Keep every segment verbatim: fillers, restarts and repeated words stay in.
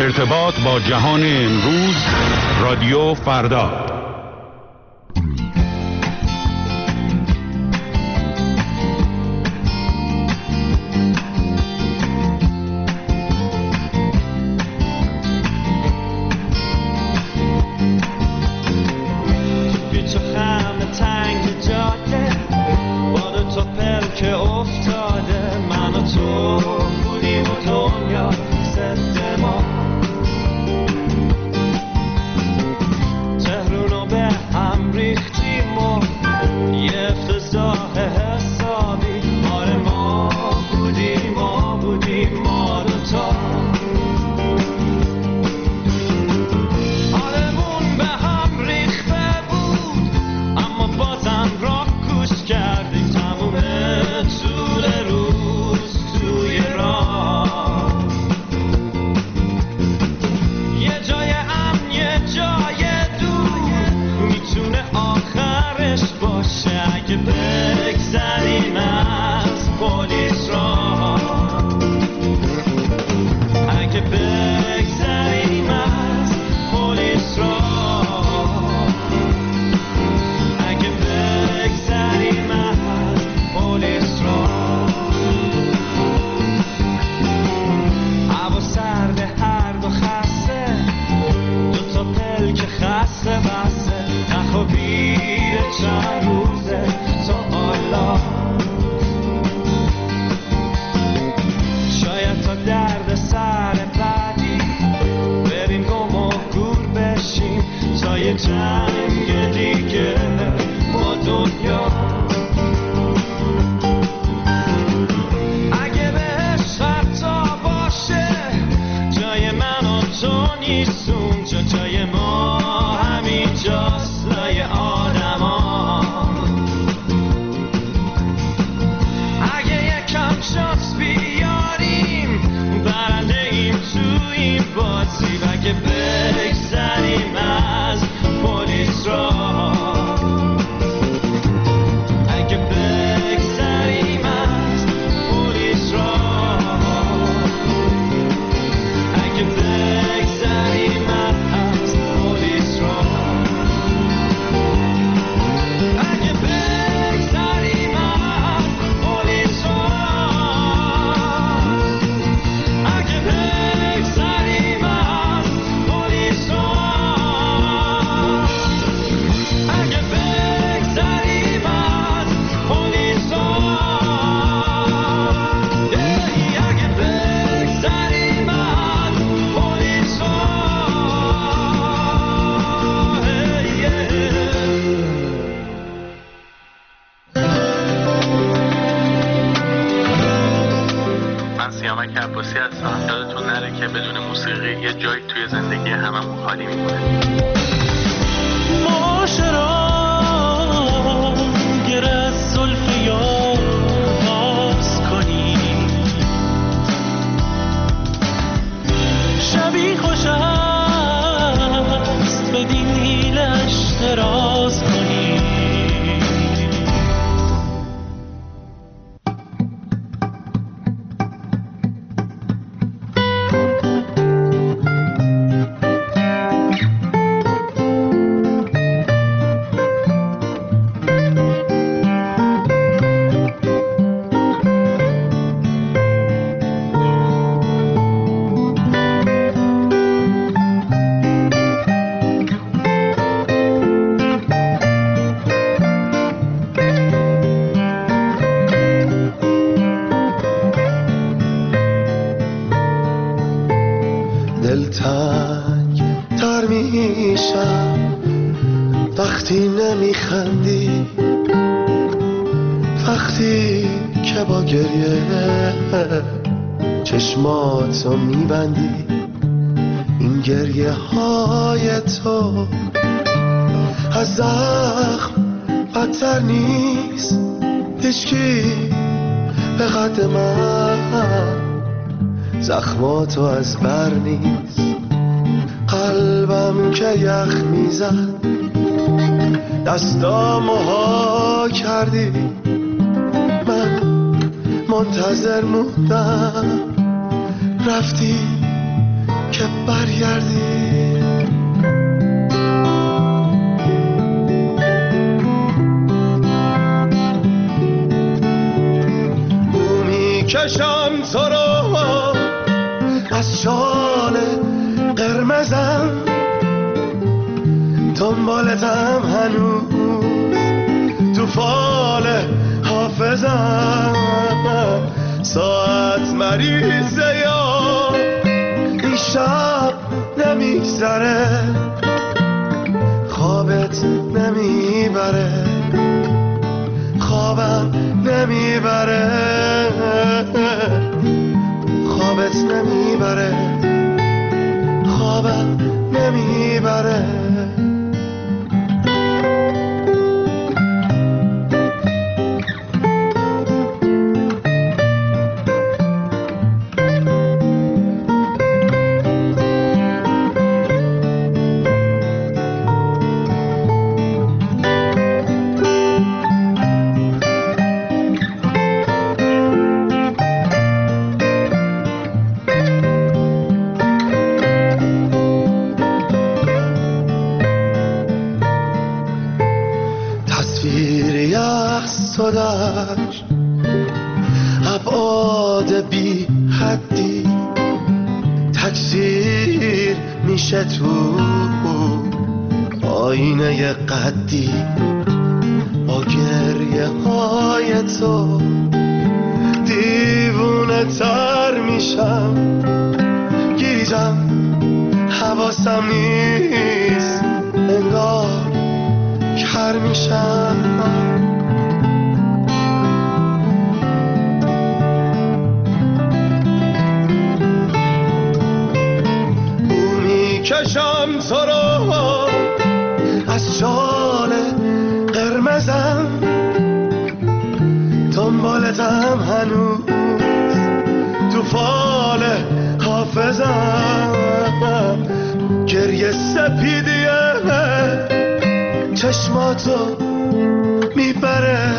ارتباط با جهان امروز، رادیو فردا. چشماتو میبندی، این گریه های تو از زخم بدتر نیست، هیچکی به قد من زخماتو از بر نیست. قلبم که یخ میزد دستامو ها کردی، من منتظر موندم رفتی که برگردی. بو میکشم تو رو از شال قرمزم، دنبالتم هنوز تو فال حافظم. ساعت مریضه یا این شب نمیگذره، خوابت نمیبره، خوابم نمیبره، خوابت نمیبره، خوابم نمیبره. داشت ابعاد بی حدی تکثیر میشه تو آینه قدی. با گریه های تو دیوونه تر میشم، گیجم حواسم نیست، انگار کر میشم. کشم تو رو از شال قرمزم، دنبالتم هنوز تو فال حافظم. گریه سپیدیه چشماتو میبره،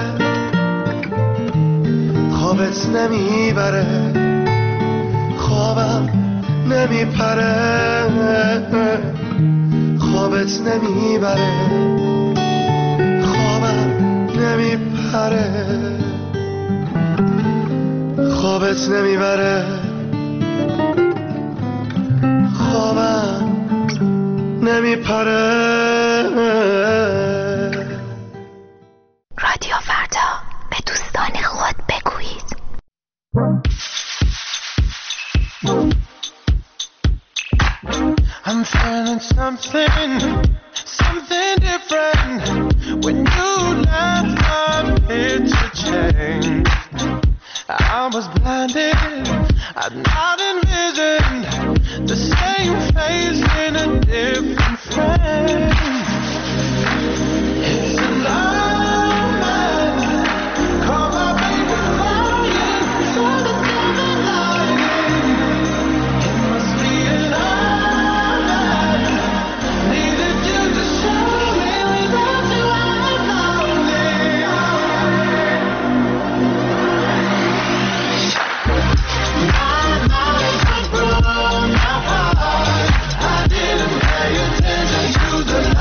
خوابت نمیبره، خوابم نمیپره، خوابت نمیبره، خوابم نمیپره، خوابت نمیبره، خوابم نمیپره. رادیو فردا، به دوستان خود بگویید. I'm feeling something, something different. When you left, my picture changed. I was blinded, I'd not envisioned the same face in a different frame. It's a lie, call my baby crying, so the silver lining. It must be a lie, needed you to show me without you I'm lonely. My life was broken apart, I didn't pay attention to the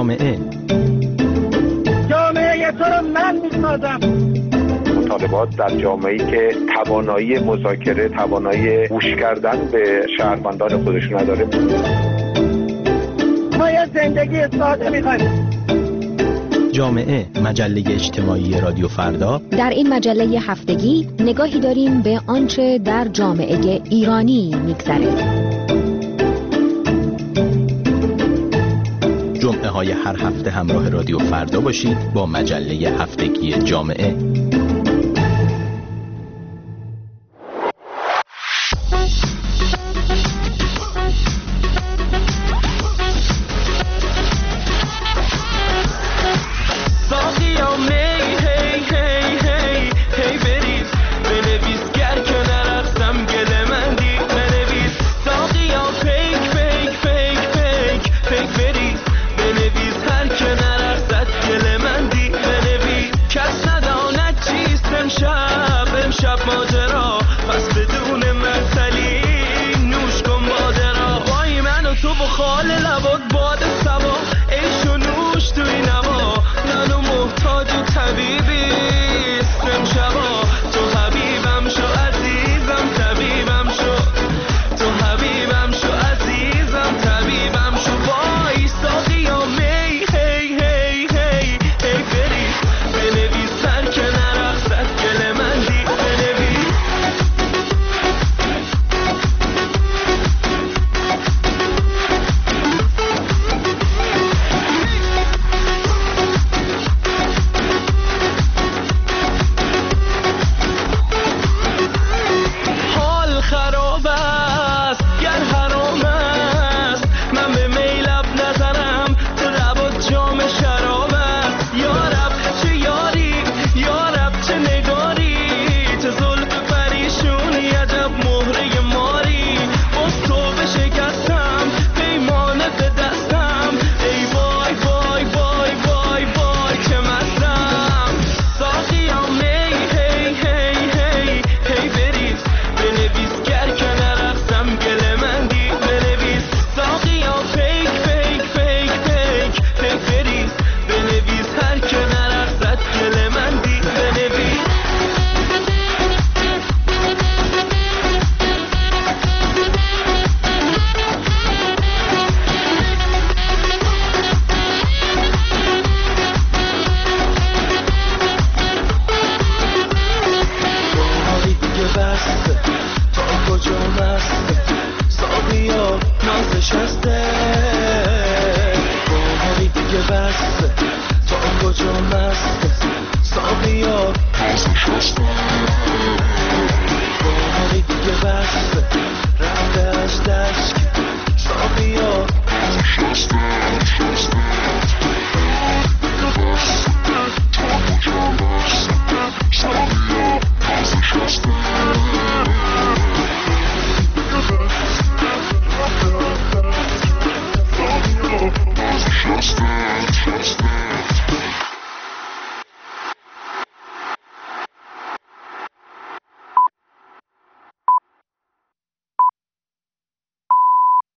جامعه. جامعه تو رو من میسازم. مطالبات در جامعه‌ای که توانایی مذاکره، توانایی گوش کردن به شهروندان خودش نداره. ما یه زندگی ساده می‌خوایم. جامعه، مجله اجتماعی رادیو فردا. در این مجله هفتگی نگاهی داریم به آنچه در جامعه ایرانی می‌گذرد. جمعه های هر هفته همراه رادیو فردا باشید با مجله هفتگی جامعه.